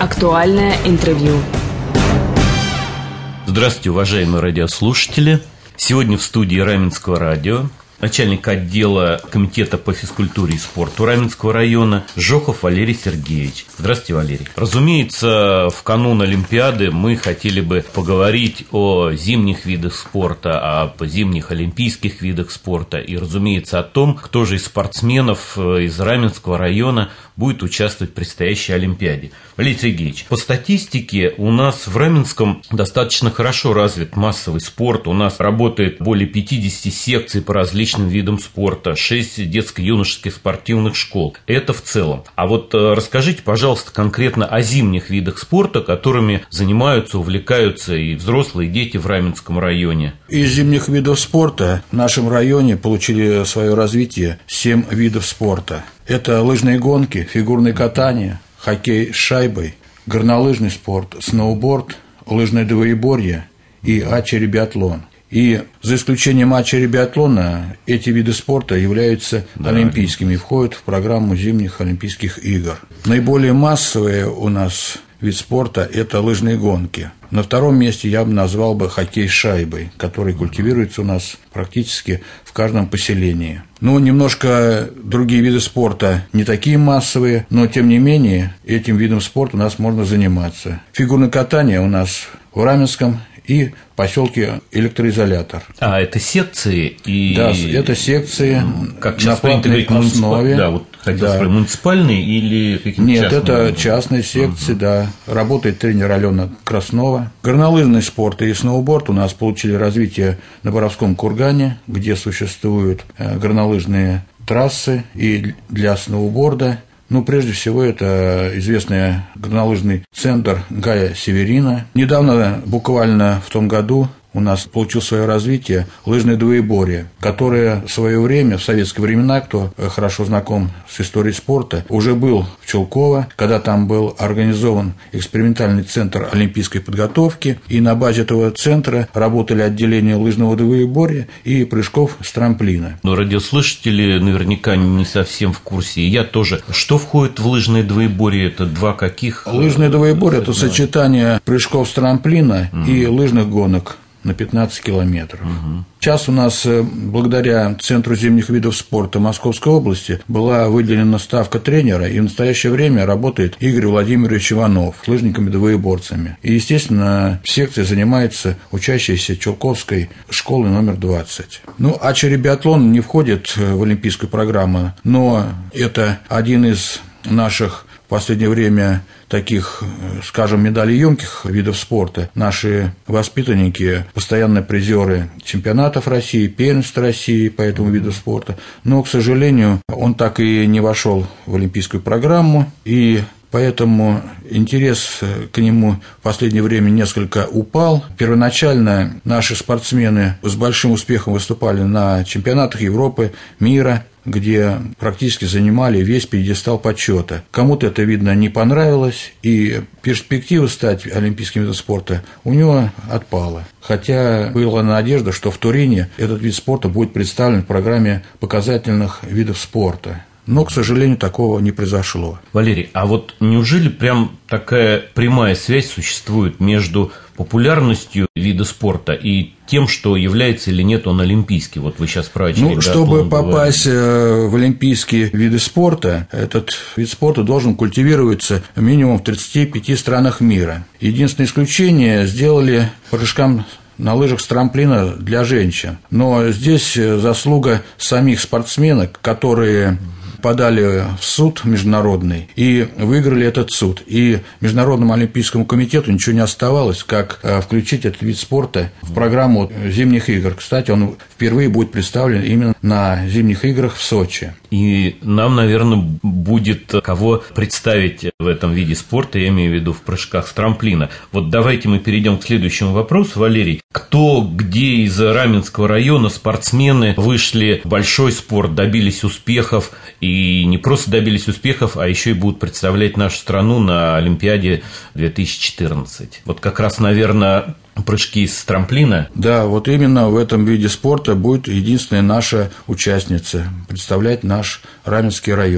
Актуальное интервью. Здравствуйте, уважаемые радиослушатели. Сегодня в студии Раменского радио начальник отдела комитета по физкультуре и спорту Раменского района Жохов Валерий Сергеевич. Здравствуйте, Валерий. Разумеется, в канун Олимпиады мы хотели бы поговорить о зимних видах спорта, об зимних олимпийских видах спорта и, разумеется, о том, кто же из спортсменов из Раменского района будет участвовать в предстоящей Олимпиаде. Валерий Сергеевич, по статистике у нас в Раменском достаточно хорошо развит массовый спорт. У нас работает более 50 секций по различным видам спорта, 6 детско-юношеских спортивных школ. Это в целом. А вот расскажите, пожалуйста, конкретно о зимних видах спорта, которыми занимаются, увлекаются и взрослые, и дети в Раменском районе. Из зимних видов спорта в нашем районе получили свое развитие 7 видов спорта. Это лыжные гонки, фигурное катание, хоккей с шайбой, горнолыжный спорт, сноуборд, лыжное двоеборье и ача-биатлон. И за исключением ача-биатлона эти виды спорта являются олимпийскими и входят в программу зимних Олимпийских игр. Наиболее массовые у нас вид спорта – это лыжные гонки. На втором месте я бы назвал хоккей с шайбой, который культивируется у нас практически в каждом поселении. Немножко другие виды спорта не такие массовые, но тем не менее этим видом спорта у нас можно заниматься. Фигурное катание у нас в Раменском и в поселке Электроизолятор. А это секции? Да, это секции как сейчас принято говорить, основе. Да, вот хотел сказать, муниципальные или какие-то Нет, частные? это частные секции, да. Работает тренер Алена Краснова. Горнолыжный спорт и сноуборд у нас получили развитие на Боровском кургане, где существуют горнолыжные трассы и для сноуборда. Прежде всего, это известный горнолыжный центр Гая Северина. Недавно, буквально в том году, у нас получил свое развитие лыжное двоеборье, которое в свое время, в советские времена, кто хорошо знаком с историей спорта, уже был в Чулково, когда там был организован экспериментальный центр олимпийской подготовки, и на базе этого центра работали отделения лыжного двоеборья и прыжков с трамплина. Но радиослушатели наверняка не совсем в курсе, и я тоже. Что входит в лыжное двоеборье? Это два каких? Лыжное двоеборье – это сочетание прыжков с трамплина и лыжных гонок на 15 километров. Сейчас у нас, благодаря Центру зимних видов спорта Московской области, была выделена ставка тренера, и в настоящее время работает Игорь Владимирович Иванов с лыжниками-двоеборцами. И, естественно, в секции занимается учащиеся Чулковской школы номер 20. Ача-биатлон не входит в олимпийскую программу, но это один из наших в последнее время таких, скажем, медалеемких видов спорта. Наши воспитанники – постоянные призеры чемпионатов России, первенств России по этому виду спорта. Но, к сожалению, он так и не вошел в олимпийскую программу, и поэтому интерес к нему в последнее время несколько упал. Первоначально наши спортсмены с большим успехом выступали на чемпионатах Европы, мира, где практически занимали весь пьедестал почета. Кому-то это, видно, не понравилось, и перспектива стать олимпийским видом спорта у него отпала. Хотя была надежда, что в Турине этот вид спорта будет представлен в программе показательных видов спорта. Но, к сожалению, такого не произошло. Валерий, а вот неужели прям такая прямая связь существует между популярностью вида спорта и тем, что является или нет он олимпийский? Вот вы сейчас про ача-биатлон чтобы попасть в олимпийские виды спорта, этот вид спорта должен культивироваться минимум в 35 странах мира. Единственное исключение сделали прыжкам на лыжах с трамплина для женщин. Но здесь заслуга самих спортсменок, которые подали в суд международный и выиграли этот суд. И Международному олимпийскому комитету ничего не оставалось, как включить этот вид спорта в программу зимних игр. Кстати, он впервые будет представлен именно на зимних играх в Сочи. И нам, наверное, будет кого представить в этом виде спорта, я имею в виду в прыжках с трамплина. Вот давайте мы перейдем к следующему вопросу, Валерий. Кто, где из Раменского района спортсмены вышли в большой спорт, добились успехов, и не просто добились успехов, а еще и будут представлять нашу страну на Олимпиаде 2014? Вот как раз, наверное, прыжки с трамплина. Да, вот именно в этом виде спорта будет единственная наша участница представлять наш Раменский район.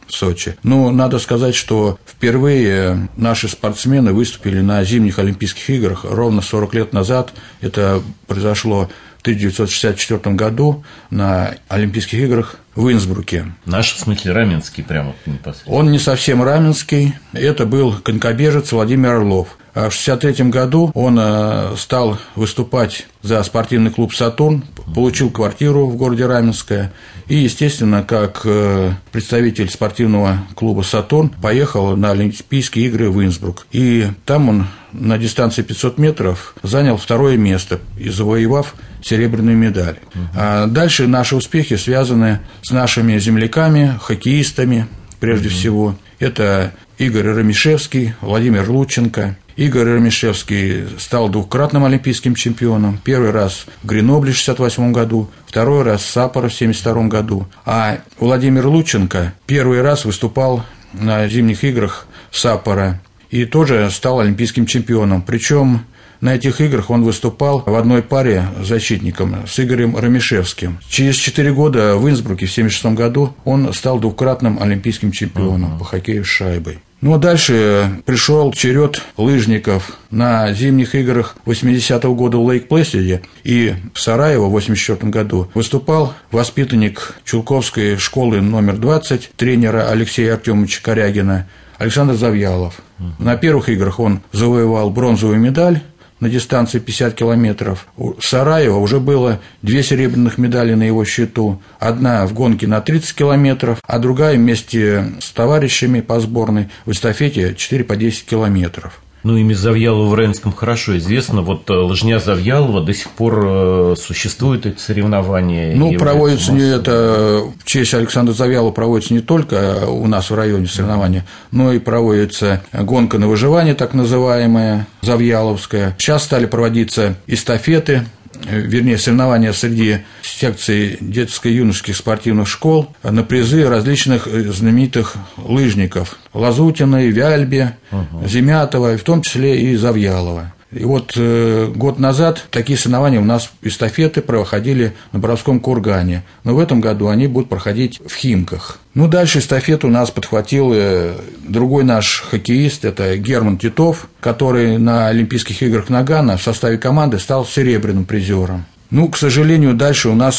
в Сочи. Но надо сказать, что впервые наши спортсмены выступили на зимних Олимпийских играх ровно 40 лет назад. Это произошло в 1964 году на Олимпийских играх в Инсбруке. Наш, в смысле, раменский прямо непосредственно? Он не совсем раменский. Это был конькобежец Владимир Орлов. В 1963 году он стал выступать за спортивный клуб «Сатурн», получил квартиру в городе Раменское и, естественно, как представитель спортивного клуба «Сатурн» поехал на Олимпийские игры в Инсбрук. И там он на дистанции 500 метров занял второе место, и завоевав серебряную медаль. А дальше наши успехи связаны с нашими земляками, хоккеистами, прежде всего. Это Игорь Ромишевский, Владимир Лученко. Игорь Ромишевский стал двукратным олимпийским чемпионом. Первый раз в Гренобле в 1968 году, второй раз в Саппоро в 1972 году. А Владимир Лученко первый раз выступал на зимних играх в Саппоро и тоже стал олимпийским чемпионом. Причем на этих играх он выступал в одной паре защитником с Игорем Ромишевским. Через 4 года в Инсбруке в 1976 году он стал двукратным олимпийским чемпионом по хоккею с шайбой. Ну а дальше пришел черед лыжников. На зимних играх 80-го года в Лейк-Плэсиде и в Сараево в 84 году выступал воспитанник Чулковской школы номер 20 тренера Алексея Артемовича Корягина Александр Завьялов. На первых играх он завоевал бронзовую медаль на дистанции 50 километров. У Сараева уже было 2 серебряных медали на его счету. Одна в гонке на 30 километров, а другая вместе с товарищами по сборной в эстафете 4 по 10 километров. Ну, имя Завьялова в Раменском хорошо известно. Вот лыжня Завьялова до сих пор существует, эти соревнования. Ну, проводится не это, в честь Александра Завьялова проводится не только у нас в районе соревнования, но и проводится гонка на выживание, так называемая, Завьяловская. Сейчас стали проводиться эстафеты, вернее, соревнования среди секций детско-юношеских спортивных школ на призы различных знаменитых лыжников – Лазутиной, Вяльбе, Земятова, в том числе и Завьялова. И вот год назад такие соревнования у нас эстафеты проходили на Боровском кургане, но в этом году они будут проходить в Химках. Ну, дальше эстафету у нас подхватил другой наш хоккеист, это Герман Титов, который на Олимпийских играх Нагано в составе команды стал серебряным призером. Ну, к сожалению, дальше у нас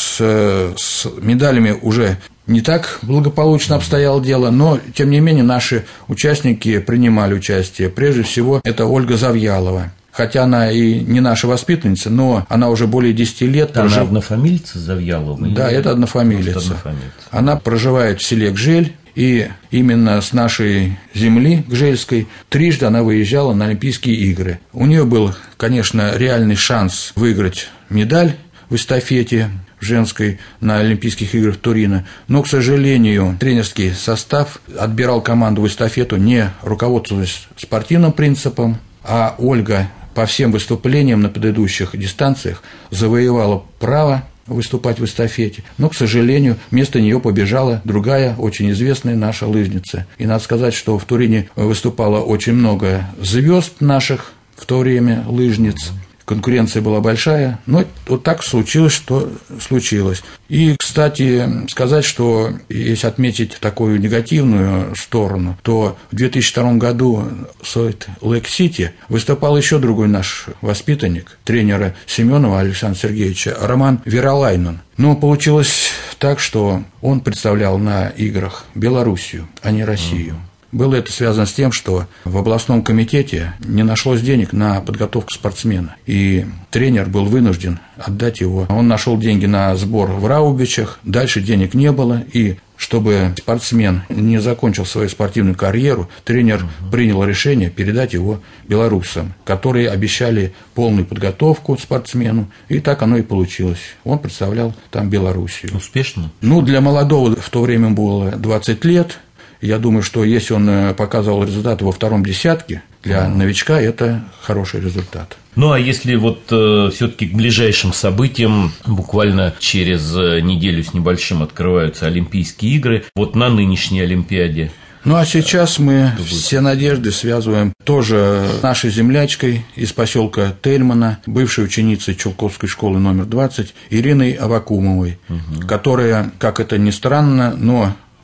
с медалями уже не так благополучно обстояло дело, но, тем не менее, наши участники принимали участие. Прежде всего, это Ольга Завьялова. Хотя она и не наша воспитанница, но она уже более 10 лет... Она однофамильца Завьялова? Да, это однофамилица. Она проживает в селе Гжель, и именно с нашей земли гжельской трижды она выезжала на Олимпийские игры. У нее был, конечно, реальный шанс выиграть медаль в эстафете в женской на Олимпийских играх Турино, но, к сожалению, тренерский состав отбирал команду в эстафету, не руководствуясь спортивным принципом, а Ольга по всем выступлениям на предыдущих дистанциях завоевала право выступать в эстафете, но, к сожалению, вместо нее побежала другая очень известная наша лыжница. И надо сказать, что в Турине выступало очень много звезд наших в то время лыжниц. Конкуренция была большая, но вот так случилось, что случилось. И, кстати, сказать, что если отметить такую негативную сторону, то в 2002 году в Солт-Лейк-Сити выступал еще другой наш воспитанник, тренера Семенова Александра Сергеевича, Роман Веролайнен. Но получилось так, что он представлял на играх Белоруссию, а не Россию. Было это связано с тем, что в областном комитете не нашлось денег на подготовку спортсмена, и тренер был вынужден отдать его. Он нашел деньги на сбор в Раубичах, дальше денег не было, и чтобы спортсмен не закончил свою спортивную карьеру, тренер принял решение передать его белорусам, которые обещали полную подготовку спортсмену, и так оно и получилось. Он представлял там Белоруссию. Успешно? Ну, для молодого в то время было 20 лет. Я думаю, что если он показывал результаты во втором десятке, для новичка это хороший результат. Ну, а если вот все-таки к ближайшим событиям, буквально через неделю с небольшим открываются Олимпийские игры, вот на нынешней Олимпиаде. Ну, а сейчас мы все надежды связываем тоже с нашей землячкой из поселка Тельмана, бывшей ученицей Чулковской школы номер 20, Ириной Авакумовой, которая, как это ни странно, но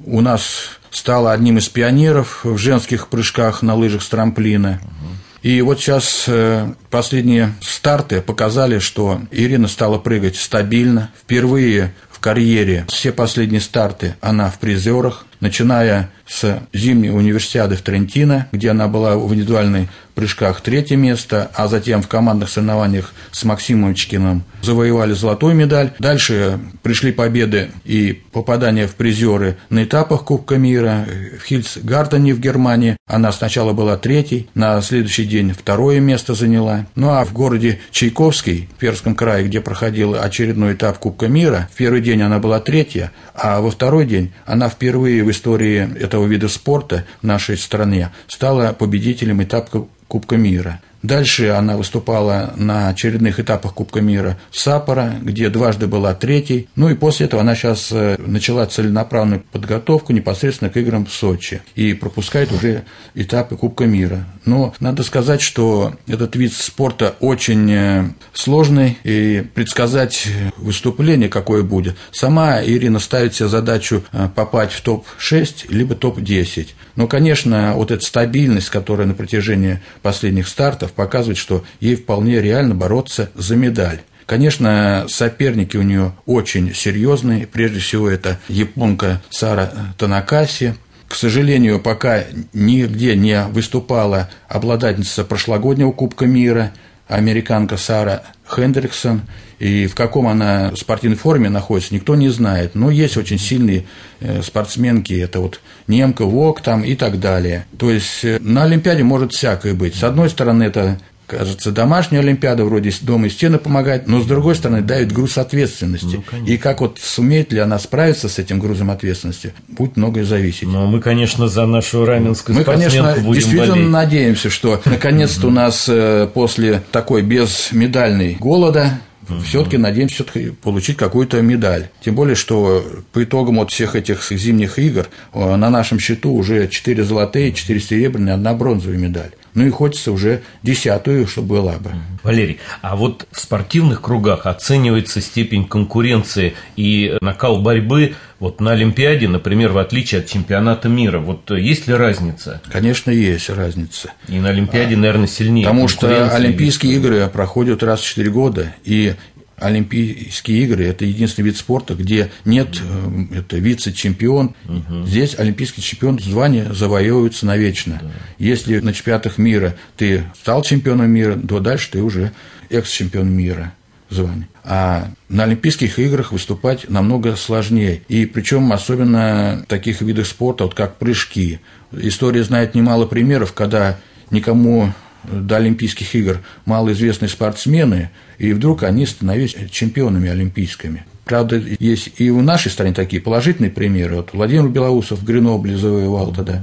у нас стала одним из пионеров в женских прыжках на лыжах с трамплина. И вот сейчас последние старты показали, что Ирина стала прыгать стабильно. Впервые в карьере все последние старты она в призерах, начиная с зимней универсиады в Трентино, где она была в индивидуальных прыжках 3-е место, а затем в командных соревнованиях с Максимом Чкиным завоевали золотую медаль. Дальше пришли победы и попадания в призеры на этапах Кубка мира. В Хильцгартене в Германии она сначала была 3-й, на следующий день 2-е место заняла. Ну а в городе Чайковский, в Пермском крае, где проходил очередной этап Кубка мира, в первый день она была 3-я, а во второй день она впервые в истории этого вида спорта в нашей стране стала победителем этапа Кубка мира. Дальше она выступала на очередных этапах Кубка мира в Саппоро, где дважды была 3-й. Ну и после этого она сейчас начала целенаправленную подготовку непосредственно к играм в Сочи и пропускает уже этапы Кубка мира. Но надо сказать, что этот вид спорта очень сложный, и предсказать выступление какое будет. Сама Ирина ставит себе задачу попасть в топ-6 либо топ-10. Но, конечно, вот эта стабильность, которая на протяжении последних стартов показывает, что ей вполне реально бороться за медаль. Конечно, соперники у нее очень серьезные. Прежде всего, это японка Сара Танакаси. К сожалению, пока нигде не выступала обладательница прошлогоднего Кубка мира, американка Сара Хендриксон. И в каком она спортивной форме находится, никто не знает. Но есть очень сильные спортсменки, это вот немка, Вок там и так далее. То есть на Олимпиаде может всякое быть. С одной стороны, это, кажется, домашняя Олимпиада, вроде дома и стены помогает, но с другой стороны давит груз ответственности. И как вот сумеет ли она справиться с этим грузом ответственности, будет многое зависеть. Но мы, конечно, за нашу раменскую спортсменку будем болеть. Мы, конечно, действительно надеемся, что наконец-то у нас после такой безмедальной голода все-таки надеемся получить какую-то медаль. Тем более, что по итогам вот всех этих зимних игр на нашем счету уже 4 золотые, 4 серебряные, 1 бронзовая медаль. Ну и хочется уже 10-ю, чтобы была бы. Валерий, а вот в спортивных кругах оценивается степень конкуренции и накал борьбы вот на Олимпиаде, например, в отличие от чемпионата мира. Вот есть ли разница? Конечно, есть разница. И на Олимпиаде, наверное, сильнее. Потому что Олимпийские игры проходят раз в 4 года, и Олимпийские игры – это единственный вид спорта, где нет это вице-чемпион. Здесь олимпийский чемпион звание завоевывается навечно. Если на чемпионатах мира ты стал чемпионом мира, то дальше ты уже экс-чемпион мира звание. А на Олимпийских играх выступать намного сложнее. И причем особенно в таких видах спорта, вот как прыжки. История знает немало примеров, когда никому до Олимпийских игр малоизвестные спортсмены, и вдруг они становились чемпионами олимпийскими. Правда, есть и в нашей стране такие положительные примеры. Вот Владимир Белоусов в Гренобле завоевал тогда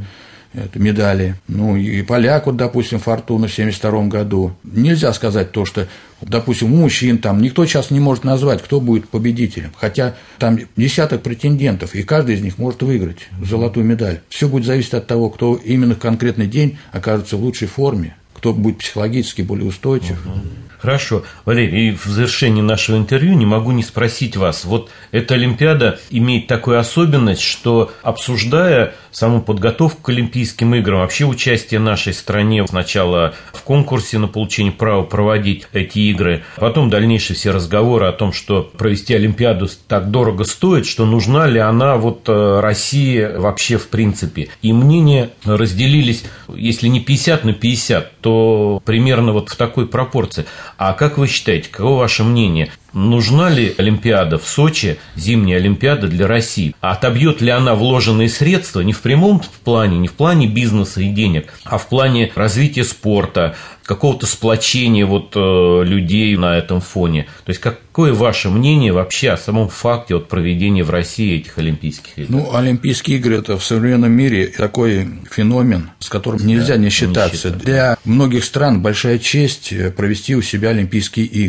медали. Ну, и поляк, вот, допустим, Фортуна в 1972 году. Нельзя сказать то, что, допустим, у мужчин там никто сейчас не может назвать, кто будет победителем. Хотя там десяток претендентов, и каждый из них может выиграть золотую медаль. Все будет зависеть от того, кто именно в конкретный день окажется в лучшей форме, кто будет психологически более устойчив. Хорошо. Валерий, и в завершении нашего интервью не могу не спросить вас. Вот эта Олимпиада имеет такую особенность, что, обсуждая саму подготовку к Олимпийским играм, вообще участие нашей стране сначала в конкурсе на получение права проводить эти игры, потом дальнейшие все разговоры о том, что провести Олимпиаду так дорого стоит, что нужна ли она вот России вообще в принципе. И мнения разделились, если не 50 на 50, то примерно вот в такой пропорции. А как вы считаете, каково ваше мнение? Нужна ли Олимпиада в Сочи, зимняя Олимпиада для России? А отобьет ли она вложенные средства не в прямом плане, не в плане бизнеса и денег, а в плане развития спорта, какого-то сплочения вот людей на этом фоне? То есть, какое ваше мнение вообще о самом факте вот проведения в России этих Олимпийских игр? Ну, Олимпийские игры – это в современном мире такой феномен, с которым нельзя не считаться. Для многих стран большая честь провести у себя Олимпийские игры.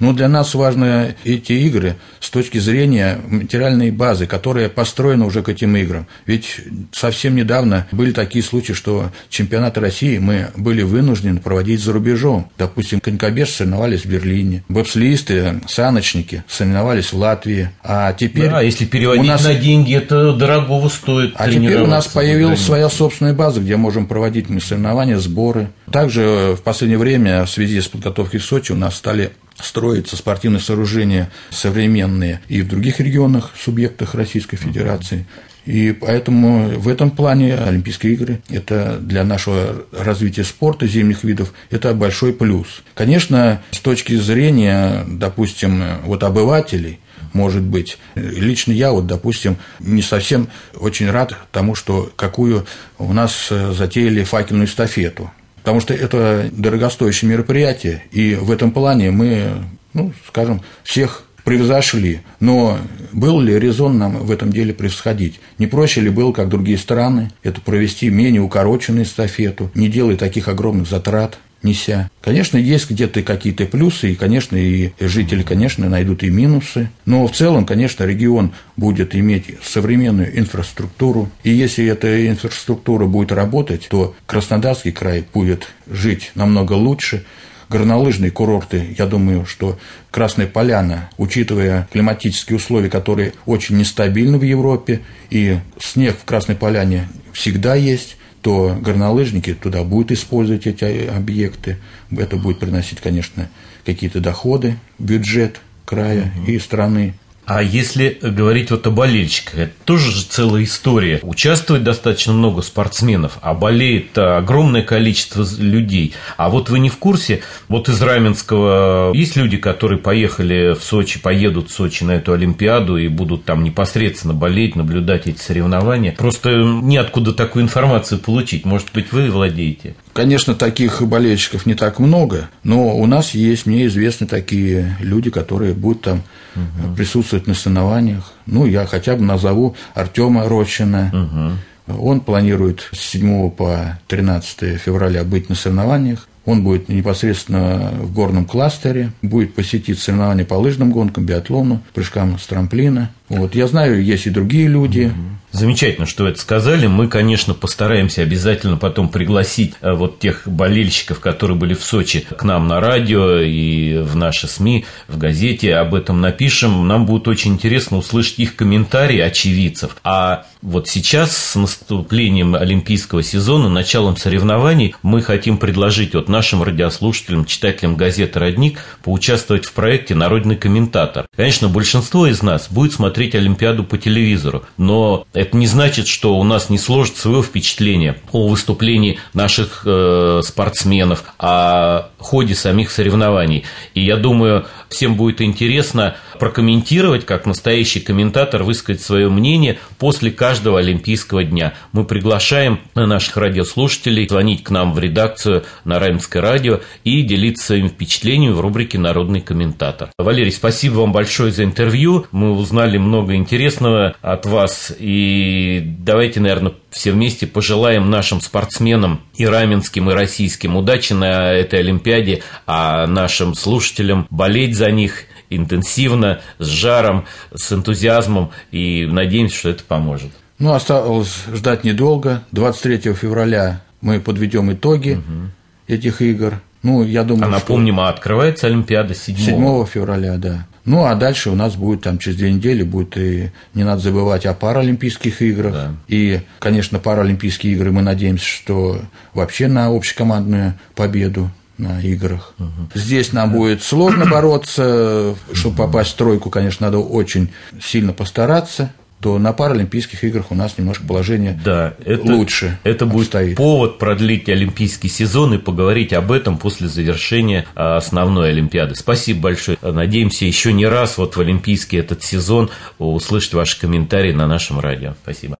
Но для нас важны эти игры с точки зрения материальной базы, которая построена уже к этим играм. Ведь совсем недавно были такие случаи, что чемпионаты России мы были вынуждены проводить за рубежом. Допустим, конькобежцы соревновались в Берлине, бобслеисты, саночники соревновались в Латвии. А теперь если переводить на деньги, это дорогого стоит. А теперь у нас появилась своя собственная база, где можем проводить мы соревнования, сборы. Также в последнее время в связи с подготовкой в Сочи у нас стали строятся спортивные сооружения современные и в других регионах, субъектах Российской Федерации. И поэтому в этом плане Олимпийские игры – это для нашего развития спорта, зимних видов, это большой плюс. Конечно, с точки зрения, допустим, обывателей, может быть, лично я, допустим, не совсем очень рад тому, что какую у нас затеяли факельную эстафету. Потому что это дорогостоящее мероприятие, и в этом плане мы, скажем, всех превзошли. Но был ли резон нам в этом деле превосходить? Не проще ли было, как другие страны, это провести менее укороченную эстафету, не делая таких огромных затрат, неся? Конечно, есть где-то какие-то плюсы, и, конечно, и жители, конечно, найдут и минусы, но в целом, конечно, регион будет иметь современную инфраструктуру, и если эта инфраструктура будет работать, то Краснодарский край будет жить намного лучше. Горнолыжные курорты, я думаю, что Красная Поляна, учитывая климатические условия, которые очень нестабильны в Европе, и снег в Красной Поляне всегда есть, то горнолыжники туда будут использовать эти объекты. Это будет приносить, конечно, какие-то доходы в бюджет края и страны. А если говорить о болельщиках, это тоже же целая история. Участвует достаточно много спортсменов, а болеет огромное количество людей. А вы не в курсе, из Раменского есть люди, которые поехали в Сочи, поедут в Сочи на эту Олимпиаду и будут там непосредственно болеть, наблюдать эти соревнования. Просто неоткуда такую информацию получить. Может быть, вы владеете? Конечно, таких болельщиков не так много, но у нас есть, мне известны такие люди, которые будут там присутствовать на соревнованиях. Я хотя бы назову Артема Рощина. Он планирует с 7 по 13 февраля быть на соревнованиях. Он будет непосредственно в горном кластере, будет посетить соревнования по лыжным гонкам, биатлону, прыжкам с трамплина. Я знаю, есть и другие люди. Замечательно, что это сказали. Мы, конечно, постараемся обязательно потом пригласить тех болельщиков, которые были в Сочи, к нам на радио и в наши СМИ, в газете. Об этом напишем. Нам будет очень интересно услышать их комментарии, очевидцев. А сейчас с наступлением олимпийского сезона, началом соревнований, мы хотим предложить нашим радиослушателям, читателям газеты «Родник» поучаствовать в проекте «Народный комментатор». Конечно, большинство из нас будет смотреть Олимпиаду по телевизору, но это не значит, что у нас не сложится свое впечатление о выступлении наших спортсменов, о ходе самих соревнований. И я думаю, всем будет интересно прокомментировать, как настоящий комментатор, высказать свое мнение после каждого Олимпийского дня. Мы приглашаем наших радиослушателей звонить к нам в редакцию на Раменское радио и делиться своими впечатлениями в рубрике «Народный комментатор». Валерий, спасибо вам большое за интервью. Мы узнали много интересного от вас. И давайте, наверное, все вместе пожелаем нашим спортсменам и раменским, и российским удачи на этой Олимпиаде, а нашим слушателям болеть за них интенсивно, с жаром, с энтузиазмом, и надеемся, что это поможет. Осталось ждать недолго. 23 февраля мы подведем итоги этих игр. Я думаю, напомним, открывается Олимпиада 7 февраля, да. А дальше у нас будет через 2 недели, и не надо забывать о паралимпийских играх. Да. И, конечно, паралимпийские игры, мы надеемся, что вообще на общекомандную победу на играх. Здесь нам будет сложно бороться, чтобы попасть в тройку, конечно, надо очень сильно постараться. То на паралимпийских играх у нас немножко положение лучше. Это будет повод продлить олимпийский сезон и поговорить об этом после завершения основной Олимпиады. Спасибо большое. Надеемся еще не раз в олимпийский этот сезон услышать ваши комментарии на нашем радио. Спасибо.